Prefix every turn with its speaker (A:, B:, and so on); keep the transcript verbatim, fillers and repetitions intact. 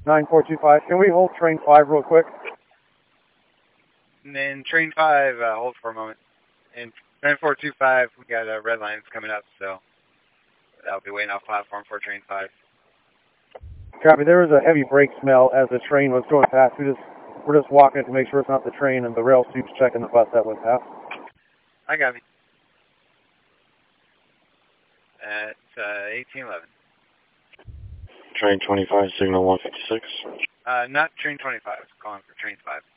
A: nine four two five. Can we hold train five real quick?
B: And then train five, uh, hold for a moment. And nine four two five, we got uh, red lines coming up, so I'll be waiting off platform for train five.
A: Copy. There was a heavy brake smell as the train was going past. We just, we're just walking to make sure it's not the train, and the rail sweep's checking the bus that went past.
B: I got me. At uh, eighteen eleven.
C: Train twenty-five, signal one fifty-six.
B: Uh, not train twenty-five. Calling for train five.